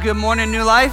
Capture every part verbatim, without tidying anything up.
Good morning, New Life.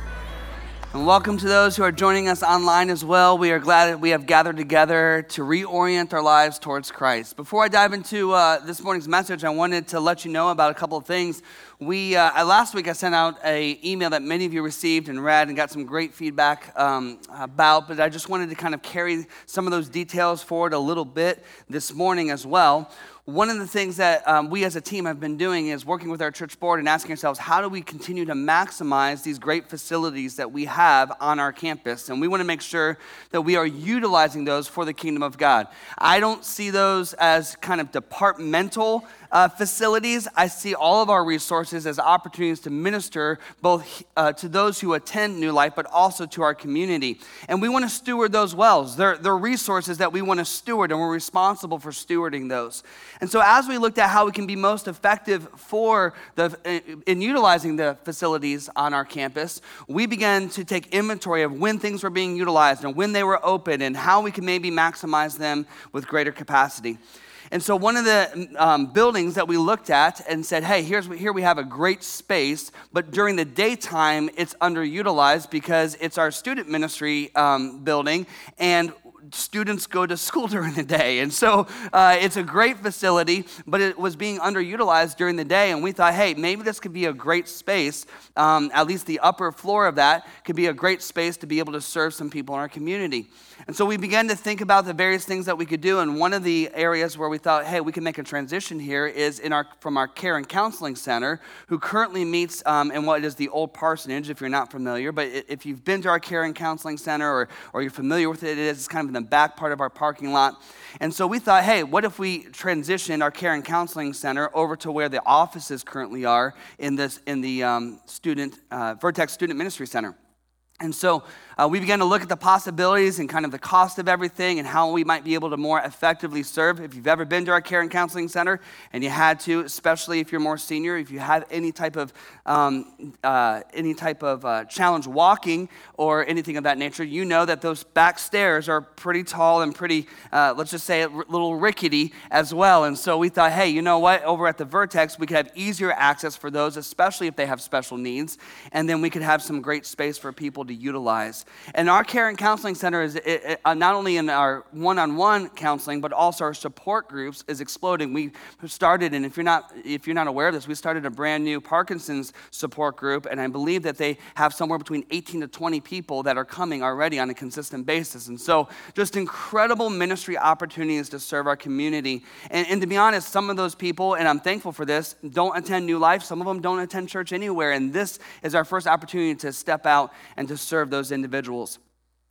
And welcome to those who are joining us online as well. We are glad that we have gathered together to reorient our lives towards Christ. Before I dive into uh, this morning's message, I wanted to let you know about a couple of things. We uh, last week I sent out a email that many of you received and read and got some great feedback um, about, but I just wanted to kind of carry some of those details forward a little bit this morning as well. One of the things that um, we as a team have been doing is working with our church board and asking ourselves, how do we continue to maximize these great facilities that we have on our campus? And we want to make sure that we are utilizing those for the kingdom of God. I don't see those as kind of departmental Uh, facilities. I see all of our resources as opportunities to minister both uh, to those who attend New Life, but also to our community. And we want to steward those wells. They're, they're resources that we want to steward, and we're responsible for stewarding those. And so as we looked at how we can be most effective for the in utilizing the facilities on our campus, we began to take inventory of when things were being utilized and when they were open and how we can maybe maximize them with greater capacity. And so one of the um, buildings that we looked at and said, hey, here's here we have a great space, but during the daytime, it's underutilized because it's our student ministry um, building, and students go to school during the day. And so uh, it's a great facility, but it was being underutilized during the day. And we thought, hey, maybe this could be a great space, um, at least the upper floor of that could be a great space to be able to serve some people in our community. And so we began to think about the various things that we could do. And one of the areas where we thought, hey, we can make a transition here is in our from our care and counseling center, who currently meets um, in what is the old parsonage, if you're not familiar. But if you've been to our care and counseling center or, or you're familiar with it, it is kind of in the back part of our parking lot. And so we thought, hey, what if we transitioned our care and counseling center over to where the offices currently are in this in the um, student uh, Vertex Student Ministry Center. And so uh, we began to look at the possibilities and kind of the cost of everything and how we might be able to more effectively serve. If you've ever been to our care and counseling center and you had to, especially if you're more senior, if you have any type of um, uh, any type of uh, challenge walking or anything of that nature, you know that those back stairs are pretty tall and pretty, uh, let's just say, a little rickety as well. And so we thought, hey, you know what? Over at the Vertex, we could have easier access for those, especially if they have special needs, and then we could have some great space for people to utilize. And our care and counseling center is it, it, uh, not only in our one-on-one counseling, but also our support groups is exploding. We started, and if you're not if you're not aware of this, we started a brand new Parkinson's support group, and I believe that they have somewhere between eighteen to twenty people that are coming already on a consistent basis. And so just incredible ministry opportunities to serve our community. And, and to be honest, some of those people, and I'm thankful for this, don't attend New Life. Some of them don't attend church anywhere. And this is our first opportunity to step out and to serve those individuals.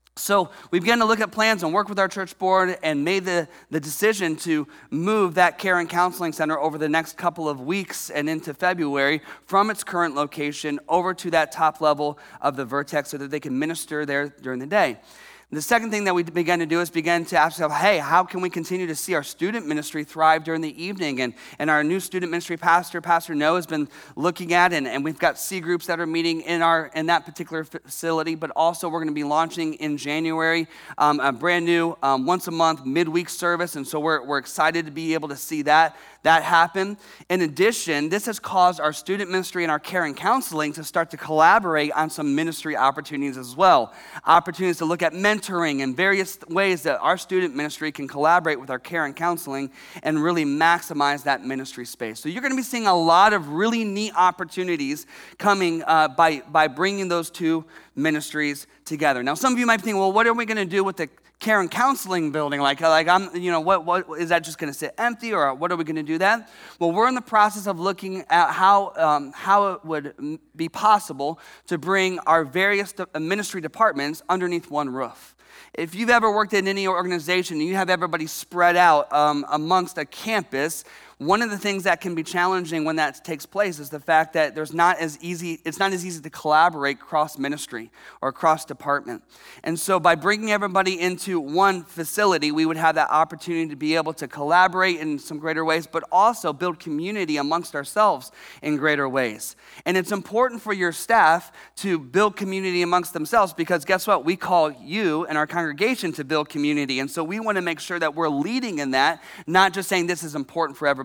So we began to look at plans and work with our church board and made the, the decision to move that care and counseling center over the next couple of weeks and into February from its current location over to that top level of the Vertex so that they can minister there during the day. The second thing that we began to do is begin to ask ourselves, hey, how can we continue to see our student ministry thrive during the evening? And, and our new student ministry pastor, Pastor Noah, has been looking at, and, and we've got C groups that are meeting in our in that particular facility, but also we're going to be launching in January um, a brand new um, once a month midweek service, and so we're we're excited to be able to see that that happen. In addition, this has caused our student ministry and our care and counseling to start to collaborate on some ministry opportunities as well. Opportunities to look at mentoring and various ways that our student ministry can collaborate with our care and counseling and really maximize that ministry space. So you're going to be seeing a lot of really neat opportunities coming uh, by, by bringing those two ministries together. Now, some of you might think, well, what are we going to do with the care and counseling building? Like, like I'm, you know, what, what is that just going to sit empty, or what are we going to do that? Well, we're in the process of looking at how um, how it would be possible to bring our various de- ministry departments underneath one roof. If you've ever worked in any organization and you have everybody spread out um, amongst a campus, one of the things that can be challenging when that takes place is the fact that there's not as easy, it's not as easy to collaborate cross ministry or cross department. And so by bringing everybody into one facility, we would have that opportunity to be able to collaborate in some greater ways, but also build community amongst ourselves in greater ways. And it's important for your staff to build community amongst themselves, because guess what? We call you and our congregation to build community. And so we want to make sure that we're leading in that, not just saying this is important for everybody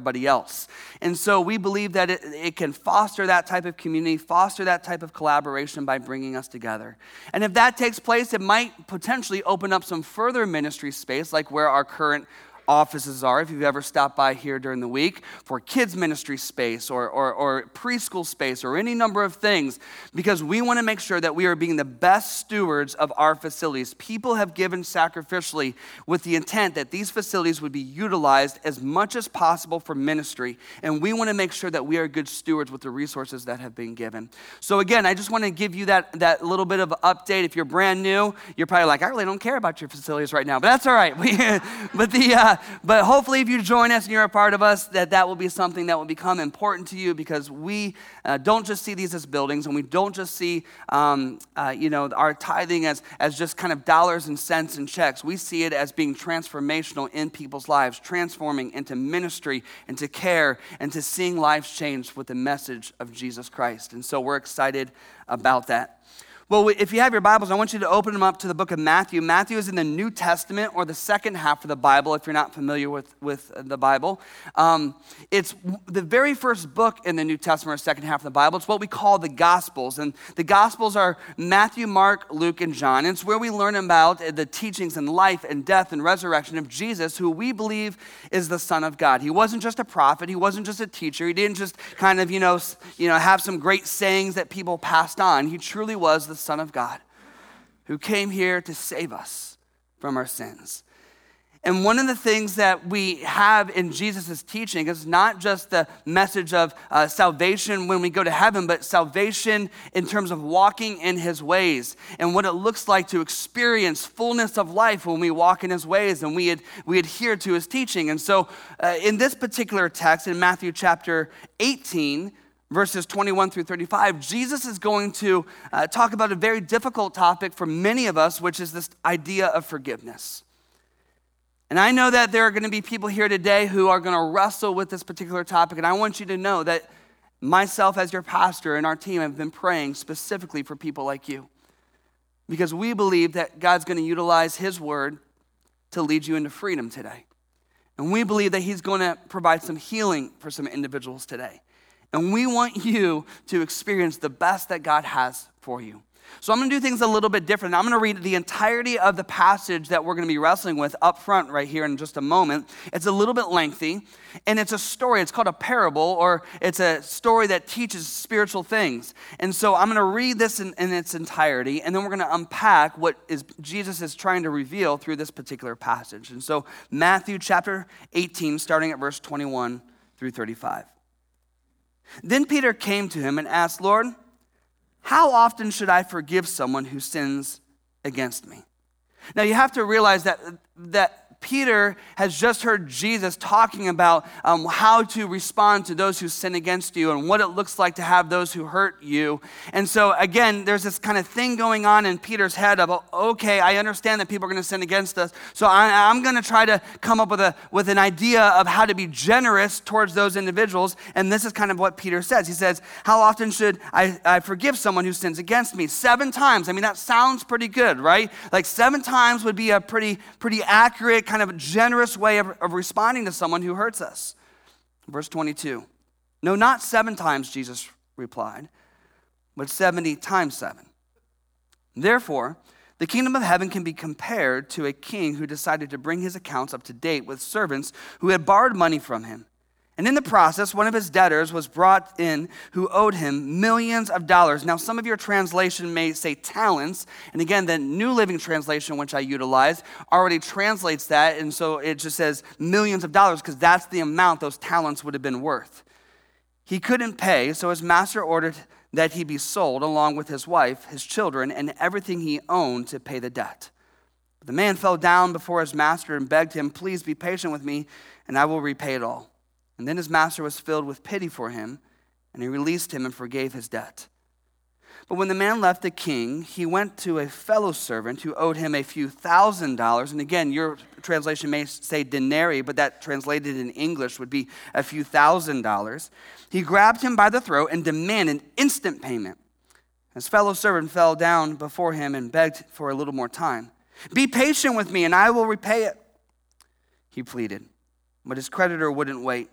everybody else. And so we believe that it, it can foster that type of community, foster that type of collaboration by bringing us together. And if that takes place, it might potentially open up some further ministry space, like where our current offices are, if you've ever stopped by here during the week, for kids ministry space or, or, or preschool space or any number of things, because we want to make sure that we are being the best stewards of our facilities. People have given sacrificially with the intent that these facilities would be utilized as much as possible for ministry, and we want to make sure that we are good stewards with the resources that have been given. So again, I just want to give you that, that little bit of an update. If you're brand new, you're probably like, I really don't care about your facilities right now, but that's all right. We, but the uh, But hopefully if you join us and you're a part of us, that that will be something that will become important to you, because we uh, don't just see these as buildings, and we don't just see um, uh, you know, our tithing as, as just kind of dollars and cents and checks. We see it as being transformational in people's lives, transforming into ministry, into care, and to seeing lives changed with the message of Jesus Christ. And so we're excited about that. Well, if you have your Bibles, I want you to open them up to the book of Matthew. Matthew is in the New Testament, or the second half of the Bible, if you're not familiar with, with the Bible. Um, it's the very first book in the New Testament, or second half of the Bible. It's what we call the Gospels. And the Gospels are Matthew, Mark, Luke, and John. And it's where we learn about the teachings and life and death and resurrection of Jesus, who we believe is the Son of God. He wasn't just a prophet. He wasn't just a teacher. He didn't just kind of, you know, you know, have some great sayings that people passed on. He truly was the Son of God, who came here to save us from our sins. And one of the things that we have in Jesus' teaching is not just the message of uh, salvation when we go to heaven, but salvation in terms of walking in his ways and what it looks like to experience fullness of life when we walk in his ways and we, ad- we adhere to his teaching. And so uh, in this particular text, in Matthew chapter eighteen, verses twenty-one through thirty-five, Jesus is going to uh, talk about a very difficult topic for many of us, which is this idea of forgiveness. And I know that there are going to be people here today who are going to wrestle with this particular topic, and I want you to know that myself as your pastor and our team have been praying specifically for people like you, because we believe that God's going to utilize his word to lead you into freedom today. And we believe that he's going to provide some healing for some individuals today. And we want you to experience the best that God has for you. So I'm going to do things a little bit different. I'm going to read the entirety of the passage that we're going to be wrestling with up front right here in just a moment. It's a little bit lengthy, and it's a story. It's called a parable, or it's a story that teaches spiritual things. And so I'm going to read this in, in its entirety, and then we're going to unpack what is Jesus is trying to reveal through this particular passage. And so Matthew chapter eighteen, starting at verse twenty-one through thirty-five. Then Peter came to him and asked, Lord, how often should I forgive someone who sins against me? Now you have to realize that, that Peter has just heard Jesus talking about um, how to respond to those who sin against you and what it looks like to have those who hurt you. And so again, there's this kind of thing going on in Peter's head of, okay, I understand that people are going to sin against us, so I, I'm going to try to come up with a with an idea of how to be generous towards those individuals. And this is kind of what Peter says. He says, how often should I, I forgive someone who sins against me? Seven times. I mean, that sounds pretty good, right? Like seven times would be a pretty, pretty accurate kind of generous way of, of responding to someone who hurts us. Verse twenty-two. No, not seven times, Jesus replied, but seventy times seven. Therefore, the kingdom of heaven can be compared to a king who decided to bring his accounts up to date with servants who had borrowed money from him. And in the process, one of his debtors was brought in who owed him millions of dollars. Now, some of your translation may say talents. And again, the New Living Translation, which I utilize, already translates that. And so it just says millions of dollars because that's the amount those talents would have been worth. He couldn't pay, so his master ordered that he be sold along with his wife, his children, and everything he owned to pay the debt. But the man fell down before his master and begged him, please be patient with me, and I will repay it all. And then his master was filled with pity for him, and he released him and forgave his debt. But when the man left the king, he went to a fellow servant who owed him a few thousand dollars. And again, your translation may say denarii, but that translated in English would be a few thousand dollars. He grabbed him by the throat and demanded instant payment. His fellow servant fell down before him and begged for a little more time. Be patient with me, and I will repay it, he pleaded. But his creditor wouldn't wait.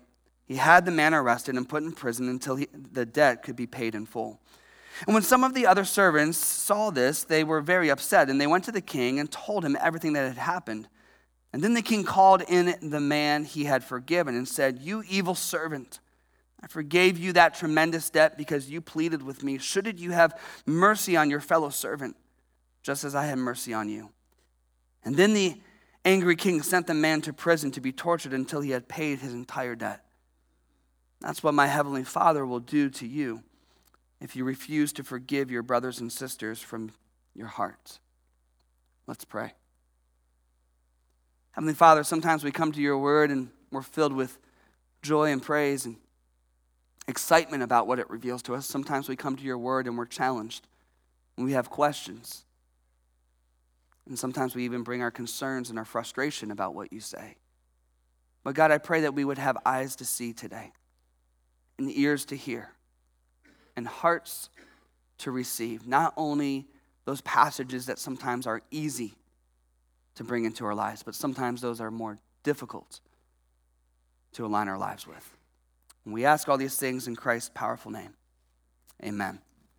he had the man arrested and put in prison until he, the debt could be paid in full. And when some of the other servants saw this, they were very upset, and they went to the king and told him everything that had happened. And then the king called in the man he had forgiven and said, "You evil servant, I forgave you that tremendous debt because you pleaded with me. Shouldn't you have mercy on your fellow servant, just as I had mercy on you?" And then the angry king sent the man to prison to be tortured until he had paid his entire debt. That's what my heavenly Father will do to you if you refuse to forgive your brothers and sisters from your hearts. Let's pray. Heavenly Father, sometimes we come to your word and we're filled with joy and praise and excitement about what it reveals to us. Sometimes we come to your word and we're challenged and we have questions. And sometimes we even bring our concerns and our frustration about what you say. But God, I pray that we would have eyes to see today and ears to hear and hearts to receive, not only those passages that sometimes are easy to bring into our lives, but sometimes those are more difficult to align our lives with. And we ask all these things in Christ's powerful name. Amen.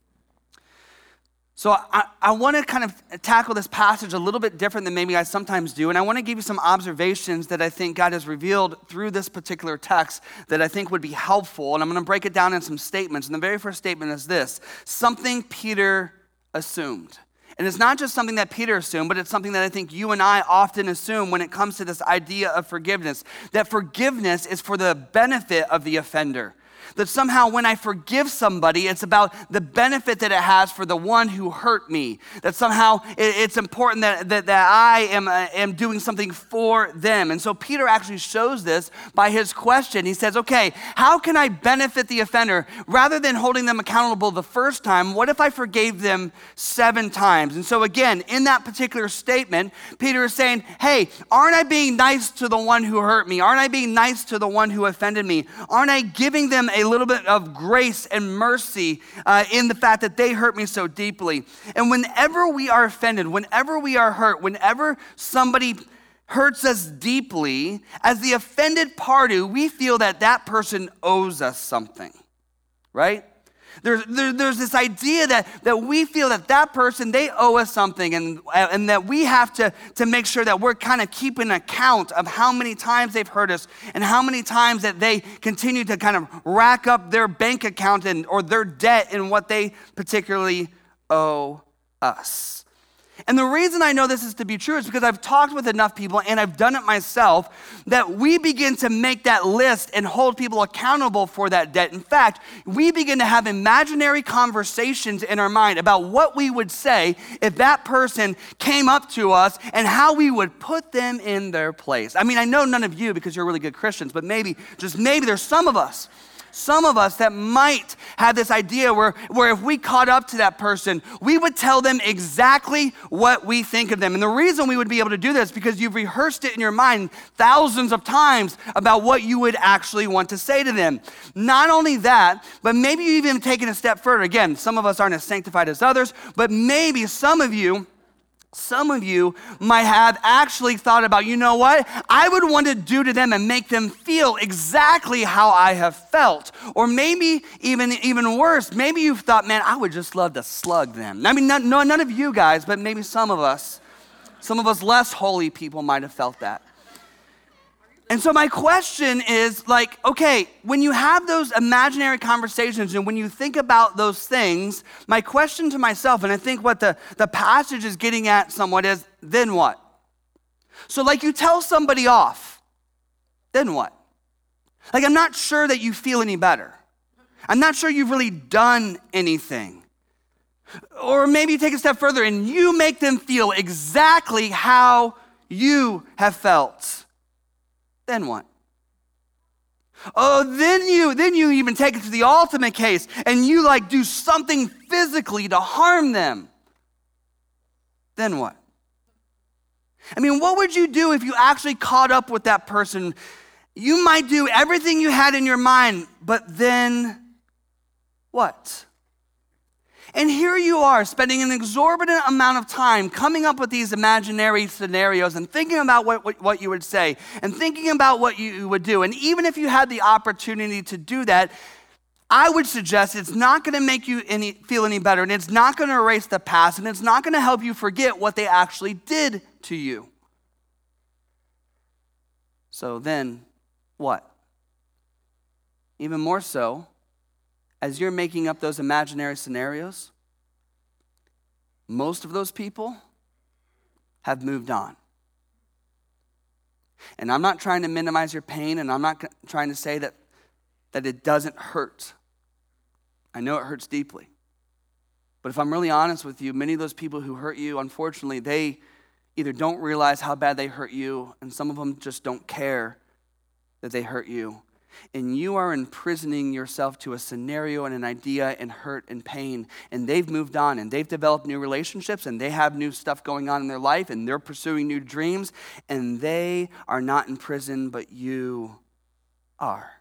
So I, I want to kind of tackle this passage a little bit different than maybe I sometimes do, and I want to give you some observations that I think God has revealed through this particular text that I think would be helpful, and I'm going to break it down in some statements. And the very first statement is this: something Peter assumed. And it's not just something that Peter assumed, but it's something that I think you and I often assume when it comes to this idea of forgiveness, that forgiveness is for the benefit of the offender. That somehow when I forgive somebody, it's about the benefit that it has for the one who hurt me. That somehow it's important that, that, that I am, uh, am doing something for them. And so Peter actually shows this by his question. He says, okay, how can I benefit the offender? Rather than holding them accountable the first time, what if I forgave them seven times? And so again, in that particular statement, Peter is saying, hey, aren't I being nice to the one who hurt me? Aren't I being nice to the one who offended me? Aren't I giving them a little bit of grace and mercy uh, in the fact that they hurt me so deeply? And whenever we are offended, whenever we are hurt, whenever somebody hurts us deeply, as the offended party, we feel that that person owes us something, right? There's, there, there's this idea that, that we feel that that person, they owe us something, and, and that we have to, to make sure that we're kind of keeping account of how many times they've hurt us and how many times that they continue to kind of rack up their bank account and, or their debt in what they particularly owe us. And the reason I know this is to be true is because I've talked with enough people, and I've done it myself, that we begin to make that list and hold people accountable for that debt. In fact, we begin to have imaginary conversations in our mind about what we would say if that person came up to us and how we would put them in their place. I mean, I know none of you because you're really good Christians, but maybe, just maybe there's some of us Some of us that might have this idea where, where if we caught up to that person, we would tell them exactly what we think of them. And the reason we would be able to do this is because you've rehearsed it in your mind thousands of times about what you would actually want to say to them. Not only that, but maybe you even taken a step further. Again, some of us aren't as sanctified as others, but maybe some of you Some of you might have actually thought about, you know what? I would want to do to them and make them feel exactly how I have felt. Or maybe even, even worse, maybe you've thought, man, I would just love to slug them. I mean, none, no, none of you guys, but maybe some of us, some of us less holy people might have felt that. And so my question is like, okay, when you have those imaginary conversations and when you think about those things, my question to myself, and I think what the, the passage is getting at somewhat is, then what? So like you tell somebody off, then what? Like I'm not sure that you feel any better. I'm not sure you've really done anything. Or maybe you take a step further and you make them feel exactly how you have felt. Then what? Oh, then you then you even take it to the ultimate case and you like do something physically to harm them. Then what? I mean, what would you do if you actually caught up with that person? You might do everything you had in your mind, but then what? And here you are spending an exorbitant amount of time coming up with these imaginary scenarios and thinking about what, what, what you would say and thinking about what you would do. And even if you had the opportunity to do that, I would suggest it's not going to make you any, feel any better, and it's not going to erase the past, and it's not going to help you forget what they actually did to you. So then, what? Even more so, as you're making up those imaginary scenarios, most of those people have moved on. And I'm not trying to minimize your pain, and I'm not trying to say that, that it doesn't hurt. I know it hurts deeply. But if I'm really honest with you, many of those people who hurt you, unfortunately, they either don't realize how bad they hurt you, and some of them just don't care that they hurt you. And you are imprisoning yourself to a scenario and an idea and hurt and pain. And they've moved on and they've developed new relationships and they have new stuff going on in their life and they're pursuing new dreams. And they are not in prison, but you are.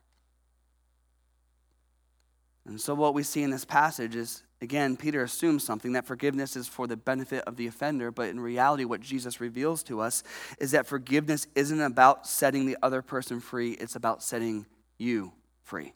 And so what we see in this passage is, again, Peter assumes something, that forgiveness is for the benefit of the offender, but in reality what Jesus reveals to us is that forgiveness isn't about setting the other person free, it's about setting you free.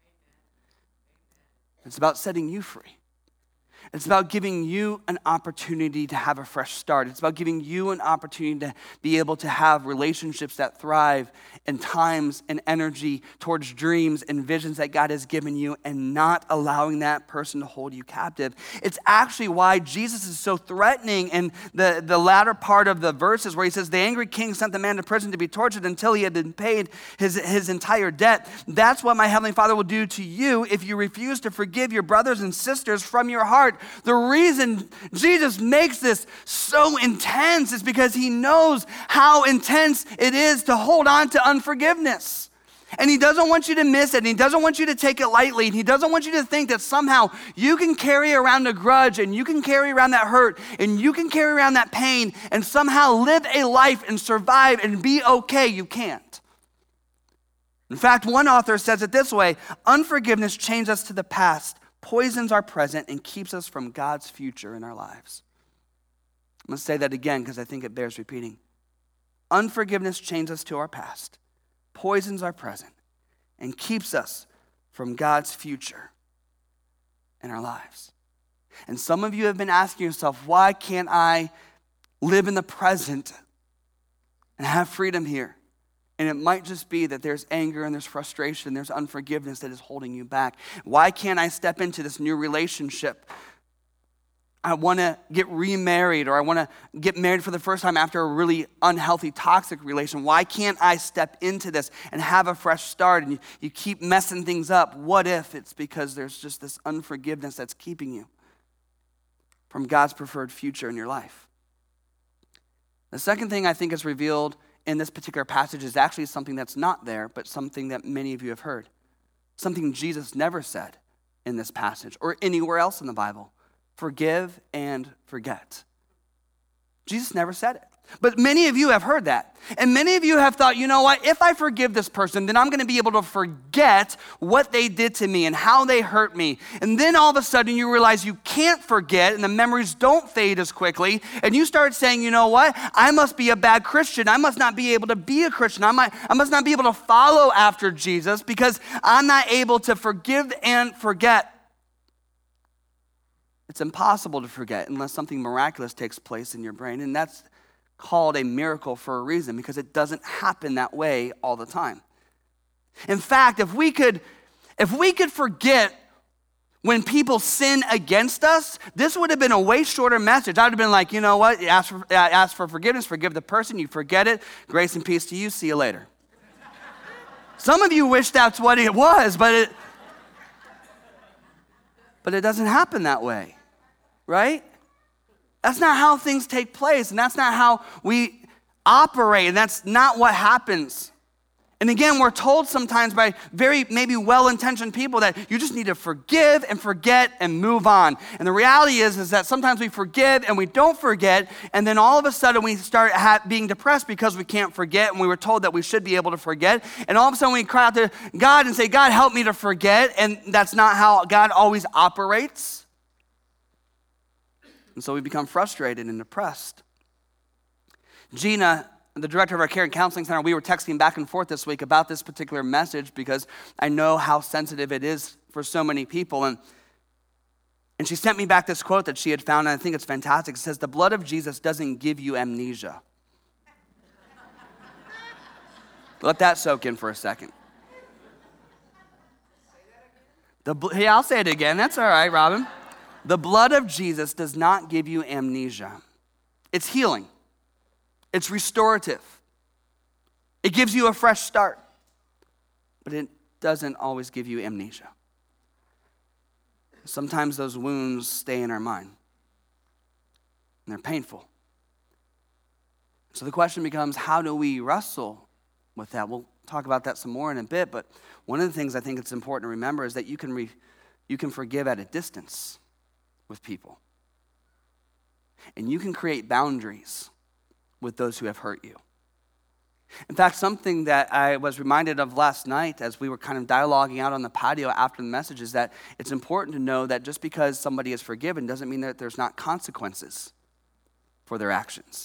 It's about setting you free. It's about giving you an opportunity to have a fresh start. It's about giving you an opportunity to be able to have relationships that thrive and times and energy towards dreams and visions that God has given you and not allowing that person to hold you captive. It's actually why Jesus is so threatening in the, the latter part of the verses where he says, the angry king sent the man to prison to be tortured until he had been paid his, his entire debt. That's what my heavenly Father will do to you if you refuse to forgive your brothers and sisters from your heart. The reason Jesus makes this so intense is because he knows how intense it is to hold on to unforgiveness. And he doesn't want you to miss it, and he doesn't want you to take it lightly, and he doesn't want you to think that somehow you can carry around a grudge, and you can carry around that hurt, and you can carry around that pain, and somehow live a life and survive and be okay. You can't. In fact, one author says it this way: unforgiveness chains us to the past, poisons our present, and keeps us from God's future in our lives. I'm going to say that again because I think it bears repeating. Unforgiveness chains us to our past, poisons our present, and keeps us from God's future in our lives. And some of you have been asking yourself, why can't I live in the present and have freedom here? And it might just be that there's anger and there's frustration, there's unforgiveness that is holding you back. Why can't I step into this new relationship? I want to get remarried, or I want to get married for the first time after a really unhealthy, toxic relation. Why can't I step into this and have a fresh start? And you, you keep messing things up. What if it's because there's just this unforgiveness that's keeping you from God's preferred future in your life? The second thing I think is revealed in this particular passage is actually something that's not there, but something that many of you have heard. Something Jesus never said in this passage or anywhere else in the Bible. Forgive and forget. Jesus never said it. But many of you have heard that. And many of you have thought, you know what, if I forgive this person, then I'm going to be able to forget what they did to me and how they hurt me. And then all of a sudden you realize you can't forget and the memories don't fade as quickly. And you start saying, you know what, I must be a bad Christian. I must not be able to be a Christian. I, might, I must not be able to follow after Jesus because I'm not able to forgive and forget. It's impossible to forget unless something miraculous takes place in your brain. And that's called a miracle for a reason, because it doesn't happen that way all the time. In fact, if we could, if we could forget when people sin against us, this would have been a way shorter message. I would have been like, you know what, ask for, ask for forgiveness, forgive the person, you forget it, grace and peace to you, see you later. Some of you wish that's what it was, but it, but it doesn't happen that way, right? That's not how things take place, and that's not how we operate, and that's not what happens. And again, we're told sometimes by very maybe well-intentioned people that you just need to forgive and forget and move on. And the reality is, is that sometimes we forgive and we don't forget, and then all of a sudden we start ha- being depressed because we can't forget, and we were told that we should be able to forget. And all of a sudden we cry out to God and say, God, help me to forget, and that's not how God always operates. And so we become frustrated and depressed. Gina, the director of our care and counseling center, we were texting back and forth this week about this particular message because I know how sensitive it is for so many people. And, and she sent me back this quote that she had found, and I think it's fantastic. It says, "The blood of Jesus doesn't give you amnesia." Let that soak in for a second. The, yeah, I'll say it again. That's all right, Robin. The blood of Jesus does not give you amnesia. It's healing. It's restorative. It gives you a fresh start. But it doesn't always give you amnesia. Sometimes those wounds stay in our mind. And they're painful. So the question becomes, how do we wrestle with that? We'll talk about that some more in a bit, but one of the things I think it's important to remember is that you can re, you can forgive at a distance with people. And you can create boundaries with those who have hurt you. In fact, something that I was reminded of last night as we were kind of dialoguing out on the patio after the message is that it's important to know that just because somebody is forgiven doesn't mean that there's not consequences for their actions.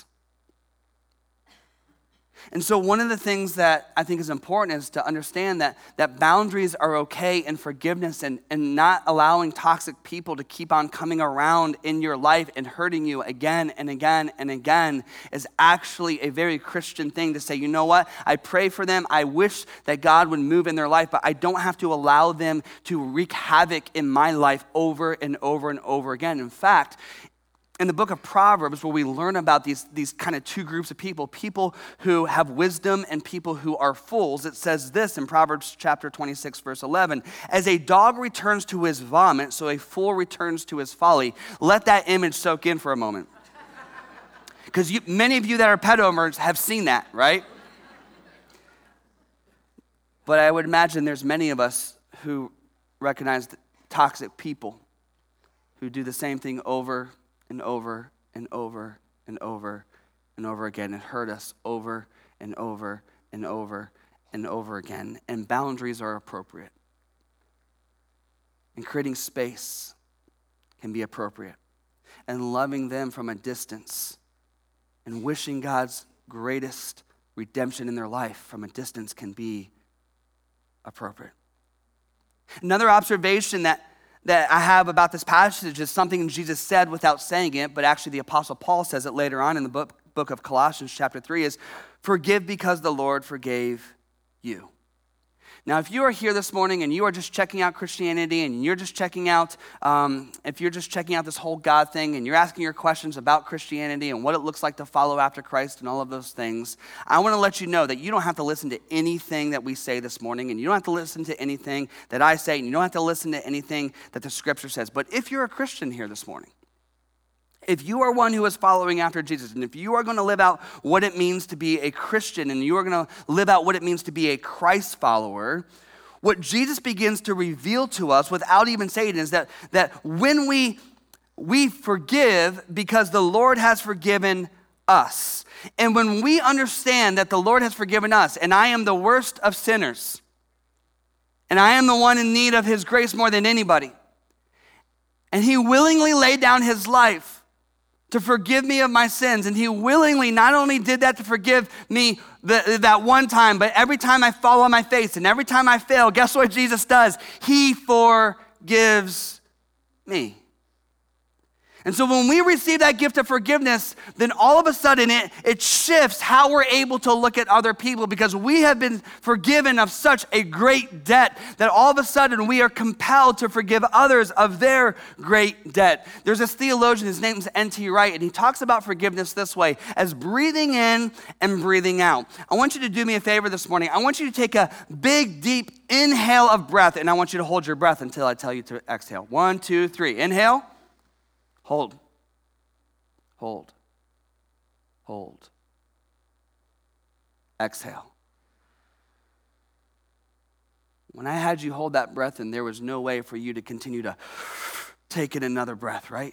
And so one of the things that I think is important is to understand that, that boundaries are okay in forgiveness, and, and not allowing toxic people to keep on coming around in your life and hurting you again and again and again is actually a very Christian thing to say, you know what, I pray for them, I wish that God would move in their life, but I don't have to allow them to wreak havoc in my life over and over and over again. In fact, in the book of Proverbs, where we learn about these, these kind of two groups of people, people who have wisdom and people who are fools, it says this in Proverbs chapter twenty-six, verse eleven, "As a dog returns to his vomit, so a fool returns to his folly." Let that image soak in for a moment. Because many of you that are pet owners have seen that, right? But I would imagine there's many of us who recognize toxic people who do the same thing over and over and over and over and over again and hurt us over and over and over and over again. And boundaries are appropriate. And creating space can be appropriate. And loving them from a distance and wishing God's greatest redemption in their life from a distance can be appropriate. Another observation that that I have about this passage is something Jesus said without saying it, but actually the Apostle Paul says it later on in the book, book of Colossians chapter three, is forgive because the Lord forgave you. Now, if you are here this morning and you are just checking out Christianity and you're just checking out, um, if you're just checking out this whole God thing and you're asking your questions about Christianity and what it looks like to follow after Christ and all of those things, I want to let you know that you don't have to listen to anything that we say this morning, and you don't have to listen to anything that I say, and you don't have to listen to anything that the scripture says. But if you're a Christian here this morning, if you are one who is following after Jesus, and if you are going to live out what it means to be a Christian, and you are going to live out what it means to be a Christ follower, what Jesus begins to reveal to us without even saying it is that, that when we, we forgive because the Lord has forgiven us. And when we understand that the Lord has forgiven us, and I am the worst of sinners, and I am the one in need of his grace more than anybody, and he willingly laid down his life to forgive me of my sins. And he willingly not only did that to forgive me the, that one time, but every time I fall on my face and every time I fail, guess what Jesus does? He forgives me. And so when we receive that gift of forgiveness, then all of a sudden it, it shifts how we're able to look at other people, because we have been forgiven of such a great debt that all of a sudden we are compelled to forgive others of their great debt. There's this theologian, his name's N T Wright, and he talks about forgiveness this way, as breathing in and breathing out. I want you to do me a favor this morning. I want you to take a big, deep inhale of breath, and I want you to hold your breath until I tell you to exhale. One, two, three. Inhale. Hold, hold, hold. Exhale. When I had you hold that breath in, there was no way for you to continue to take in another breath, right?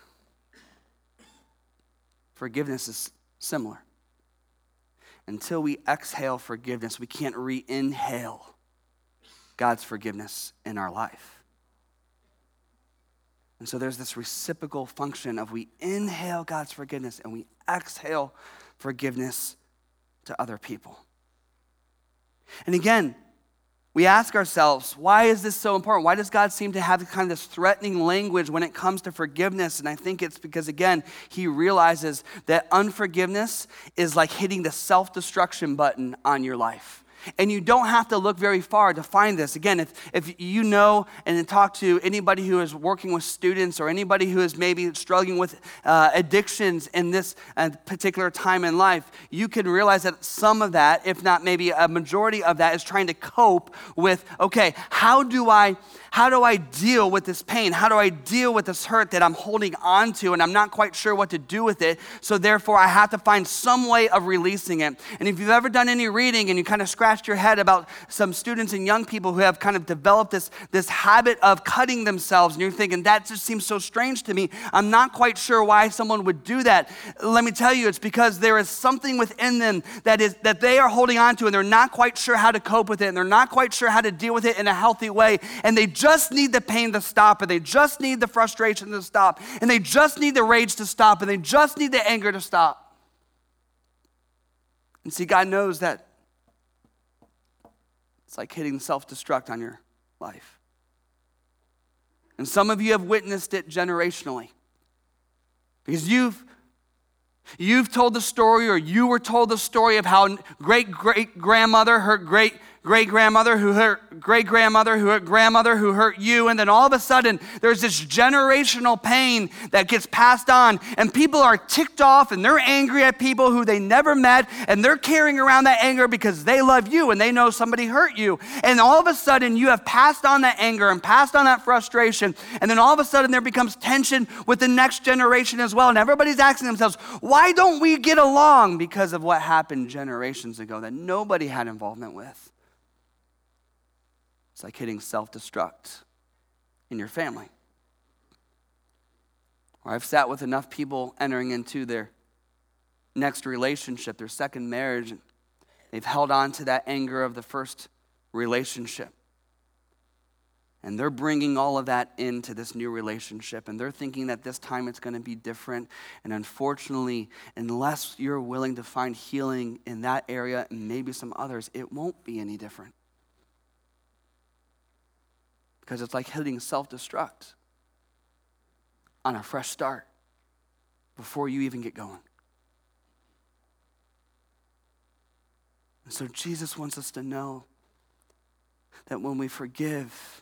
Forgiveness is similar. Until we exhale forgiveness, we can't re-inhale God's forgiveness in our life. And so there's this reciprocal function of we inhale God's forgiveness and we exhale forgiveness to other people. And again, we ask ourselves, why is this so important? Why does God seem to have kind of this threatening language when it comes to forgiveness? And I think it's because, again, he realizes that unforgiveness is like hitting the self-destruction button on your life. And you don't have to look very far to find this. Again, if, if you know and talk to anybody who is working with students or anybody who is maybe struggling with uh, addictions in this uh, particular time in life, you can realize that some of that, if not maybe a majority of that, is trying to cope with, okay, how do I how do I deal with this pain? How do I deal with this hurt that I'm holding on to and I'm not quite sure what to do with it? So therefore, I have to find some way of releasing it. And if you've ever done any reading and you kind of scratched your head about some students and young people who have kind of developed this, this habit of cutting themselves, and you're thinking, that just seems so strange to me. I'm not quite sure why someone would do that. Let me tell you, it's because there is something within them that is that they are holding on to, and they're not quite sure how to cope with it, and they're not quite sure how to deal with it in a healthy way, and they just need the pain to stop, and they just need the frustration to stop, and they just need the rage to stop, and they just need the anger to stop. And see, God knows that it's like hitting self-destruct on your life. And some of you have witnessed it generationally. Because you've you've told the story, or you were told the story of how great-great-grandmother hurt great great-grandmother who hurt great-grandmother who hurt grandmother who hurt you, and then all of a sudden there's this generational pain that gets passed on, and people are ticked off and they're angry at people who they never met, and they're carrying around that anger because they love you and they know somebody hurt you, and all of a sudden you have passed on that anger and passed on that frustration, and then all of a sudden there becomes tension with the next generation as well, and everybody's asking themselves, why don't we get along? Because of what happened generations ago that nobody had involvement with. It's like hitting self-destruct in your family. Or I've sat with enough people entering into their next relationship, their second marriage, and they've held on to that anger of the first relationship. And they're bringing all of that into this new relationship, and they're thinking that this time it's going to be different. And unfortunately, unless you're willing to find healing in that area and maybe some others, it won't be any different. Because it's like hitting self-destruct on a fresh start before you even get going. And so Jesus wants us to know that when we forgive,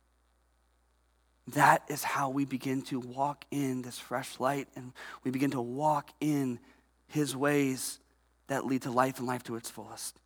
that is how we begin to walk in this fresh light, and we begin to walk in his ways that lead to life and life to its fullest.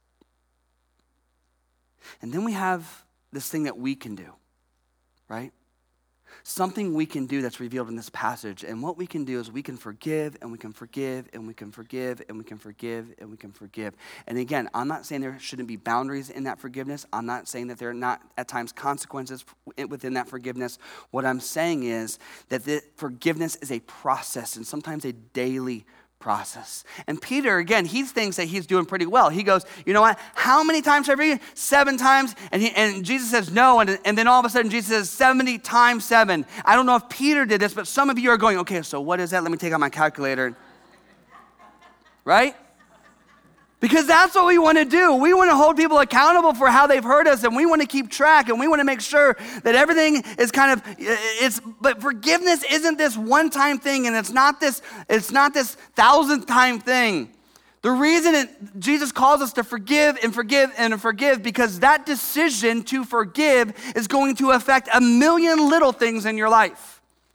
And then we have this thing that we can do. Right? Something we can do that's revealed in this passage. And what we can do is we can forgive and we can forgive and we can forgive and we can forgive and we can forgive. And again, I'm not saying there shouldn't be boundaries in that forgiveness. I'm not saying that there are not at times consequences within that forgiveness. What I'm saying is that the forgiveness is a process, and sometimes a daily process. And Peter, again, he thinks that he's doing pretty well. He goes, you know what? How many times have you? Seven times. And he, and Jesus says no. And, and then all of a sudden Jesus says seventy times seven. I don't know if Peter did this, but some of you are going, okay, so what is that? Let me take out my calculator. Right? Because that's what we want to do. We want to hold people accountable for how they've hurt us, and we want to keep track, and we want to make sure that everything is kind of, it's, but forgiveness isn't this one-time thing, and it's not this, it's not this thousandth time thing. The reason it, Jesus calls us to forgive and forgive and forgive, because that decision to forgive is going to affect a million little things in your life.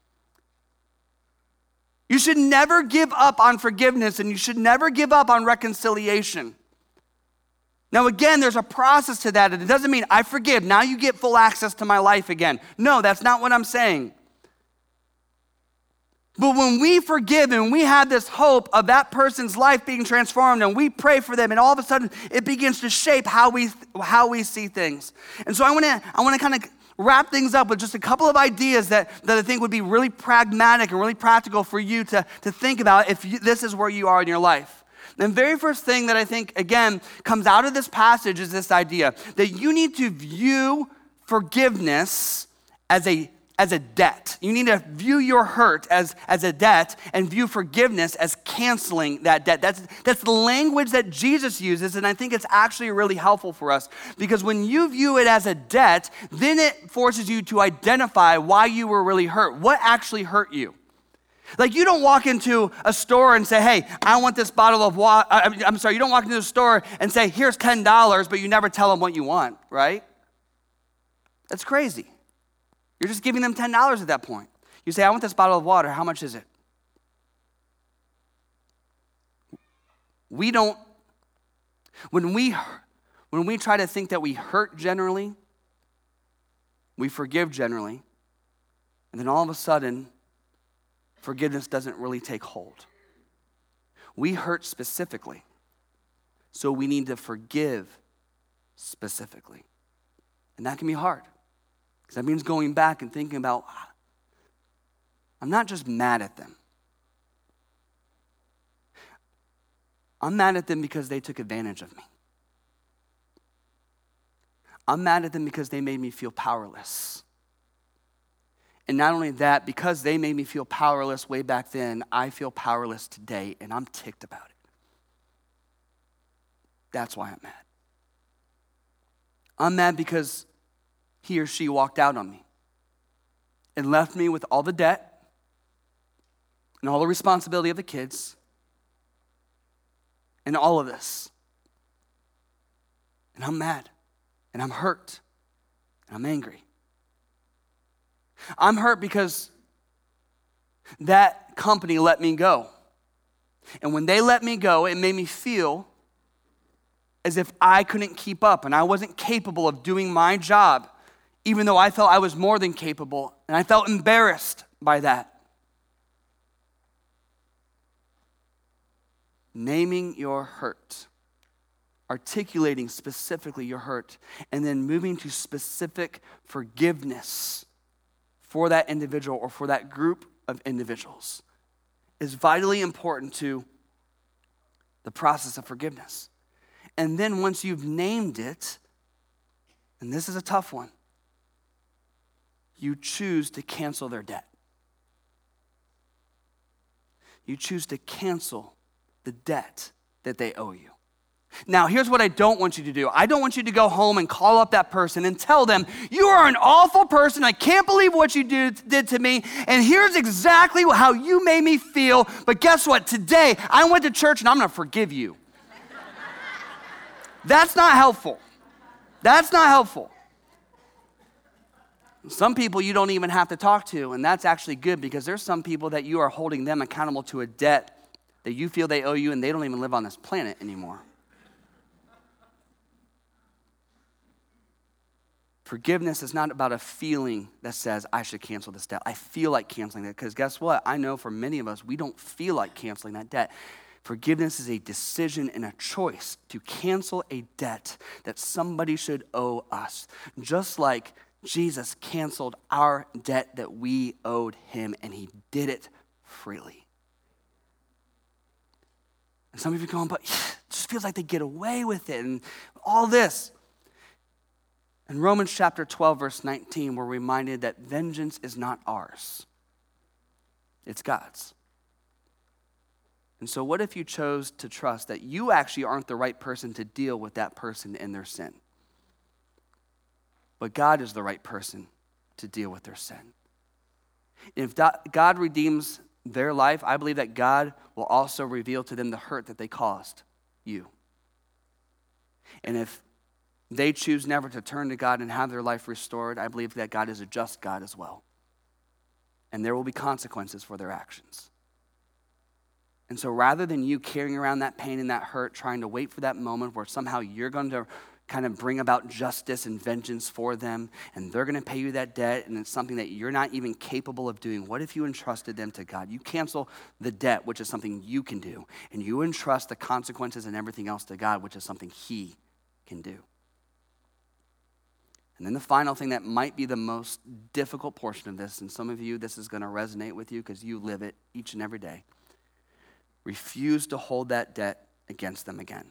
You should never give up on forgiveness, and you should never give up on reconciliation. Now again, there's a process to that, and it doesn't mean I forgive, now you get full access to my life again. No, that's not what I'm saying. But when we forgive and we have this hope of that person's life being transformed, and we pray for them, and all of a sudden it begins to shape how we how we see things. And so I want to I want to kind of wrap things up with just a couple of ideas that, that I think would be really pragmatic and really practical for you to, to think about if you, this is where you are in your life. And the very first thing that I think, again, comes out of this passage is this idea that you need to view forgiveness as a as a debt. You need to view your hurt as, as a debt and view forgiveness as canceling that debt. That's, that's the language that Jesus uses, and I think it's actually really helpful for us because when you view it as a debt, then it forces you to identify why you were really hurt. What actually hurt you? Like you don't walk into a store and say, hey, I want this bottle of water. I'm sorry, you don't walk into the store and say, here's ten dollars, but you never tell them what you want, right? That's crazy. You're just giving them ten dollars at that point. You say, I want this bottle of water. How much is it? We don't, when we, when we try to think that we hurt generally, we forgive generally, and then all of a sudden, forgiveness doesn't really take hold. We hurt specifically, so we need to forgive specifically. And that can be hard. Because that means going back and thinking about, I'm not just mad at them. I'm mad at them because they took advantage of me. I'm mad at them because they made me feel powerless. And not only that, because they made me feel powerless way back then, I feel powerless today, and I'm ticked about it. That's why I'm mad. I'm mad because he or she walked out on me and left me with all the debt and all the responsibility of the kids and all of this. And I'm mad and I'm hurt and I'm angry. I'm hurt because that company let me go. And when they let me go, it made me feel as if I couldn't keep up and I wasn't capable of doing my job, even though I felt I was more than capable, and I felt embarrassed by that. Naming your hurt, articulating specifically your hurt, and then moving to specific forgiveness for that individual or for that group of individuals is vitally important to the process of forgiveness. And then once you've named it, and this is a tough one, you choose to cancel their debt. You choose to cancel the debt that they owe you. Now, here's what I don't want you to do. I don't want you to go home and call up that person and tell them, you are an awful person. I can't believe what you did, did to me. And here's exactly how you made me feel. But guess what? Today, I went to church and I'm going to forgive you. That's not helpful. That's not helpful. Some people you don't even have to talk to, and that's actually good because there's some people that you are holding them accountable to a debt that you feel they owe you and they don't even live on this planet anymore. Forgiveness is not about a feeling that says, I should cancel this debt. I feel like canceling it because guess what? I know for many of us, we don't feel like canceling that debt. Forgiveness is a decision and a choice to cancel a debt that somebody should owe us. Just like Jesus canceled our debt that we owed him, and he did it freely. And some of you are going, but it just feels like they get away with it and all this. In Romans chapter twelve, verse nineteen, we're reminded that vengeance is not ours. It's God's. And so what if you chose to trust that you actually aren't the right person to deal with that person and their sin? But God is the right person to deal with their sin. If God redeems their life, I believe that God will also reveal to them the hurt that they caused you. And if they choose never to turn to God and have their life restored, I believe that God is a just God as well. And there will be consequences for their actions. And so rather than you carrying around that pain and that hurt, trying to wait for that moment where somehow you're going to kind of bring about justice and vengeance for them, and they're going to pay you that debt, and it's something that you're not even capable of doing. What if you entrusted them to God? You cancel the debt, which is something you can do, and you entrust the consequences and everything else to God, which is something he can do. And then the final thing that might be the most difficult portion of this, and some of you, this is going to resonate with you because you live it each and every day. Refuse to hold that debt against them again.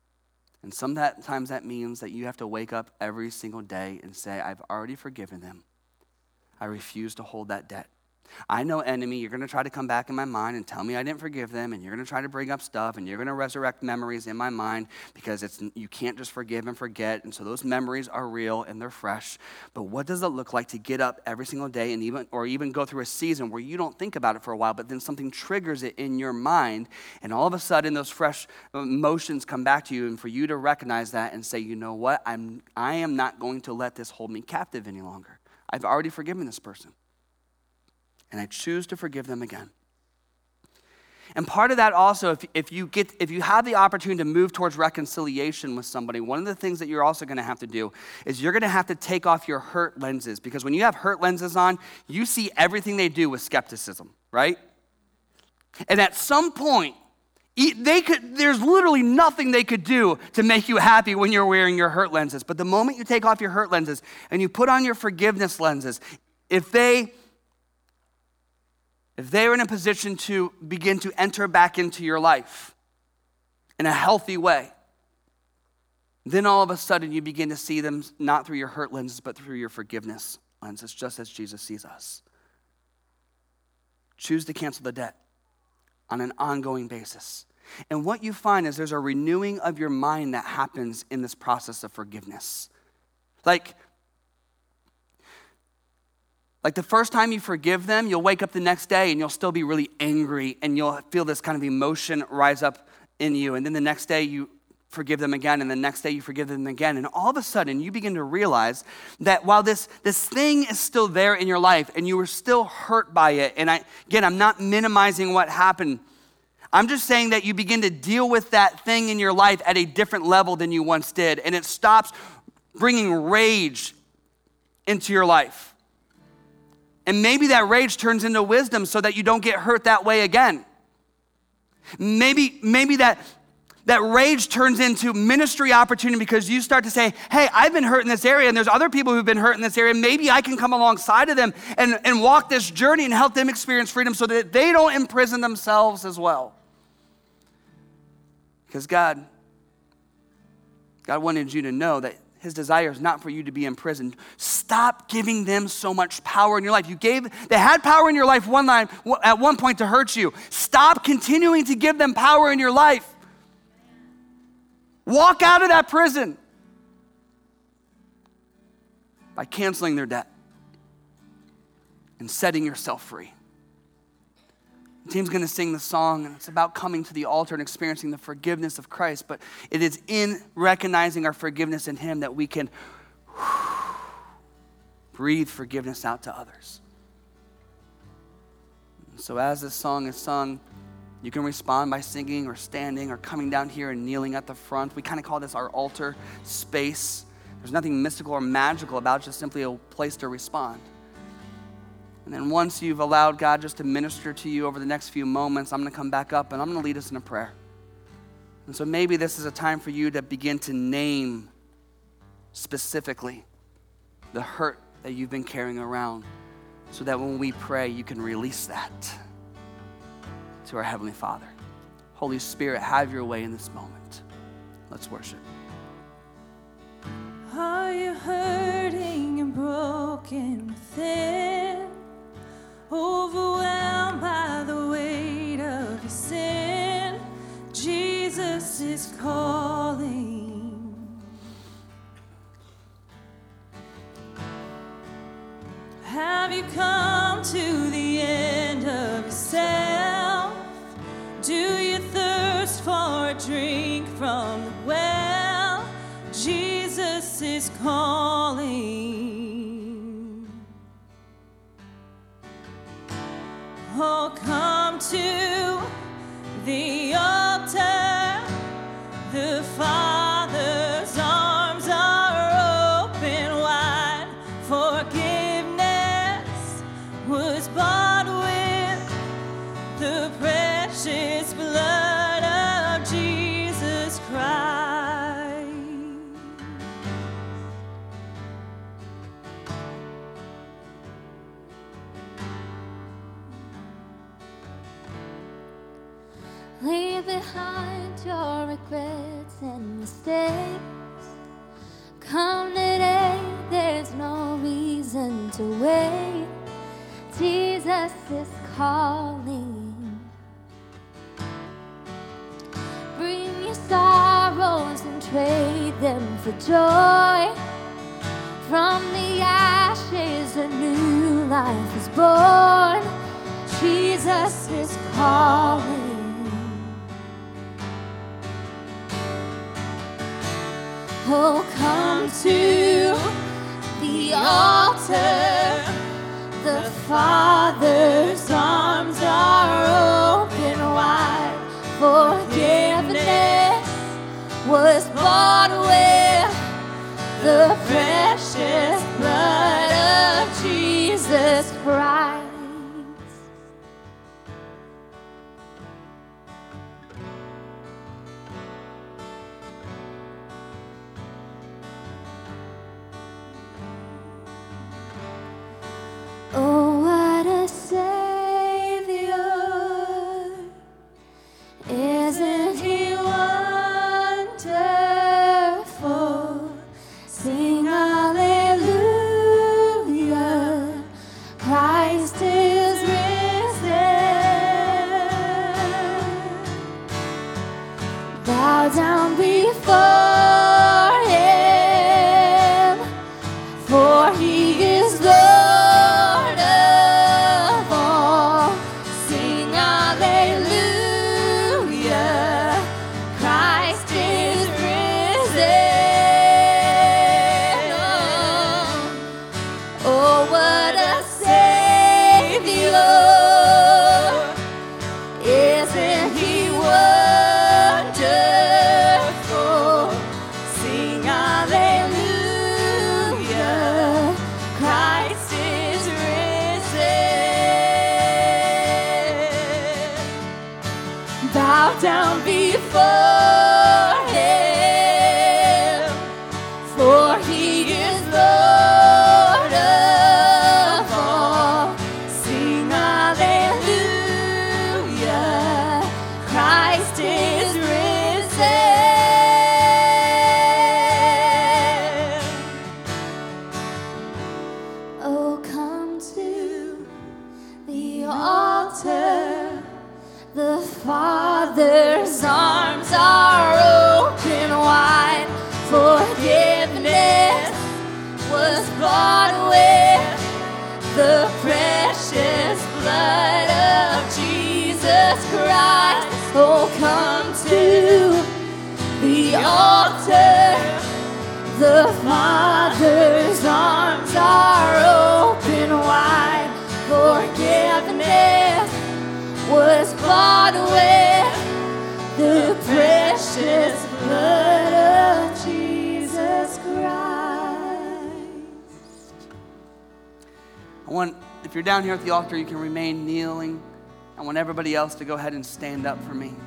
And sometimes that means that you have to wake up every single day and say, I've already forgiven them. I refuse to hold that debt. I know, enemy, you're going to try to come back in my mind and tell me I didn't forgive them, and you're going to try to bring up stuff, and you're going to resurrect memories in my mind because it's you can't just forgive and forget, and so those memories are real and they're fresh. But what does it look like to get up every single day and even or even go through a season where you don't think about it for a while, but then something triggers it in your mind, and all of a sudden those fresh emotions come back to you, and for you to recognize that and say, you know what, I'm I am not going to let this hold me captive any longer. I've already forgiven this person. And I choose to forgive them again. And part of that also, if, if you get, if you have the opportunity to move towards reconciliation with somebody, one of the things that you're also going to have to do is you're going to have to take off your hurt lenses. Because when you have hurt lenses on, you see everything they do with skepticism, right? And at some point, they could, there's literally nothing they could do to make you happy when you're wearing your hurt lenses. But the moment you take off your hurt lenses and you put on your forgiveness lenses, if they... If they are in a position to begin to enter back into your life in a healthy way, then all of a sudden you begin to see them not through your hurt lenses, but through your forgiveness lenses, just as Jesus sees us. Choose to cancel the debt on an ongoing basis. And what you find is there's a renewing of your mind that happens in this process of forgiveness. Like, Like the first time you forgive them, you'll wake up the next day and you'll still be really angry and you'll feel this kind of emotion rise up in you. And then the next day you forgive them again, and the next day you forgive them again. And all of a sudden you begin to realize that while this, this thing is still there in your life and you were still hurt by it, and I again, I'm not minimizing what happened. I'm just saying that you begin to deal with that thing in your life at a different level than you once did. And it stops bringing rage into your life. And maybe that rage turns into wisdom so that you don't get hurt that way again. Maybe, maybe that, that rage turns into ministry opportunity because you start to say, hey, I've been hurt in this area and there's other people who've been hurt in this area. Maybe I can come alongside of them and, and walk this journey and help them experience freedom so that they don't imprison themselves as well. Because God, God wanted you to know that His desire is not for you to be imprisoned. Stop giving them so much power in your life. You gave, they had power in your life one line, at one point to hurt you. Stop continuing to give them power in your life. Walk out of that prison by canceling their debt and setting yourself free. The team's going to sing the song, and it's about coming to the altar and experiencing the forgiveness of Christ, but it is in recognizing our forgiveness in Him that we can breathe forgiveness out to others. So as this song is sung, you can respond by singing or standing or coming down here and kneeling at the front. We kind of call this our altar space. There's nothing mystical or magical about it, just simply a place to respond. And then once you've allowed God just to minister to you over the next few moments, I'm going to come back up and I'm going to lead us in a prayer. And so maybe this is a time for you to begin to name specifically the hurt that you've been carrying around so that when we pray, you can release that to our Heavenly Father. Holy Spirit, have your way in this moment. Let's worship. Are you hurting and broken within? Overwhelmed by the weight of your sin, Jesus is calling. Have you come to the end of yourself? Do you thirst for a drink from the well? Jesus is calling. Oh, come to the altar. The Father's arms are open wide. Forgiveness was bought with the precious blood of Jesus Christ. Leave behind your regrets and mistakes. Come today, there's no reason to wait. Jesus is calling. Bring your sorrows and trade them for joy. From the ashes a new life is born. Jesus is calling. Oh, come to the altar. The Father's arms are open wide. Forgiveness was bought with the precious blood of Jesus Christ. Oh, what a Savior. Isn't He wonderful? Sing hallelujah. Christ is risen. Bow down before Him, for He is Lord. Down before Him, for He is Lord of all. Sing hallelujah, Christ is risen. Oh, come to the altar. The Father's arms are open wide. Forgiveness was bought with the precious blood of Jesus Christ. Oh, come to the altar. The Father's arms are open wide. Forgiveness was bought with the precious blood of Jesus Christ. I want, if you're down here at the altar, you can remain kneeling. I want everybody else to go ahead and stand up for me.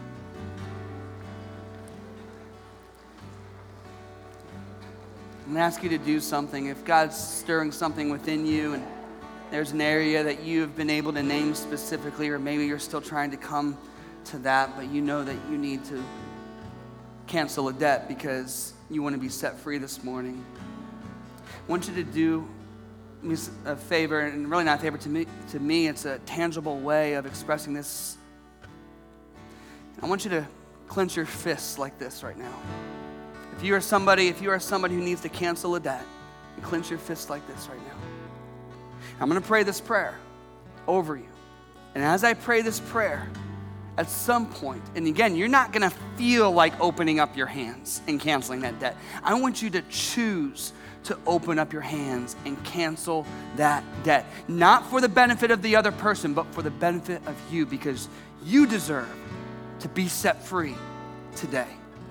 I'm going to ask you to do something. If God's stirring something within you and there's an area that you've been able to name specifically, or maybe you're still trying to come to that, but you know that you need to cancel a debt because you want to be set free this morning. I want you to do me a favor, and really not a favor to me, to me, it's a tangible way of expressing this. I want you to clench your fists like this right now. If you are somebody, if you are somebody who needs to cancel a debt, you clench your fists like this right now. I'm going to pray this prayer over you. And as I pray this prayer, at some point, and again, you're not going to feel like opening up your hands and canceling that debt. I want you to choose to open up your hands and cancel that debt. Not for the benefit of the other person, but for the benefit of you, because you deserve to be set free today.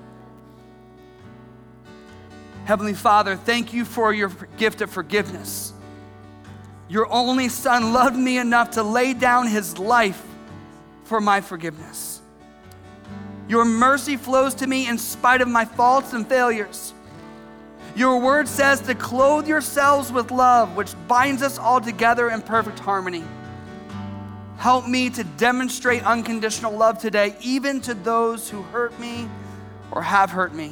Heavenly Father, thank you for your gift of forgiveness. Your only Son loved me enough to lay down his life for my forgiveness. Your mercy flows to me in spite of my faults and failures. Your word says to clothe yourselves with love, which binds us all together in perfect harmony. Help me to demonstrate unconditional love today, even to those who hurt me or have hurt me.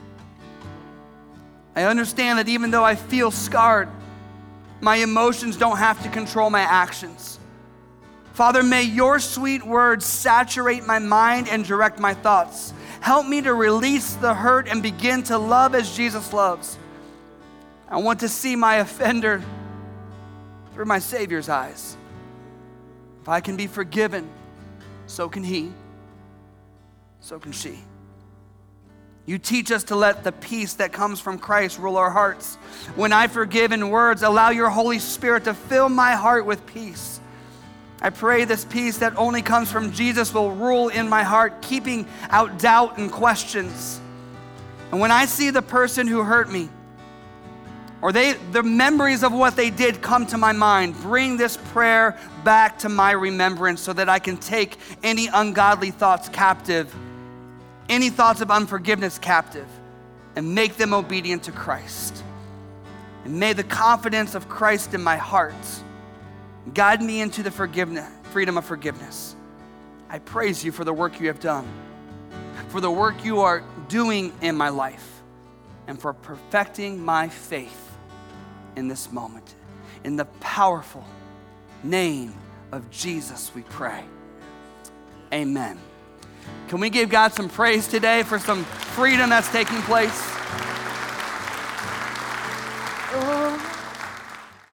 I understand that even though I feel scarred, my emotions don't have to control my actions. Father, may your sweet words saturate my mind and direct my thoughts. Help me to release the hurt and begin to love as Jesus loves. I want to see my offender through my Savior's eyes. If I can be forgiven, so can he, so can she. You teach us to let the peace that comes from Christ rule our hearts. When I forgive in words, allow your Holy Spirit to fill my heart with peace. I pray this peace that only comes from Jesus will rule in my heart, keeping out doubt and questions. And when I see the person who hurt me, or they, the memories of what they did come to my mind, bring this prayer back to my remembrance so that I can take any ungodly thoughts captive, any thoughts of unforgiveness captive, and make them obedient to Christ. And may the confidence of Christ in my heart guide me into the forgiveness, freedom of forgiveness. I praise you for the work you have done, for the work you are doing in my life, and for perfecting my faith in this moment. In the powerful name of Jesus we pray. Amen. Can we give God some praise today for some freedom that's taking place?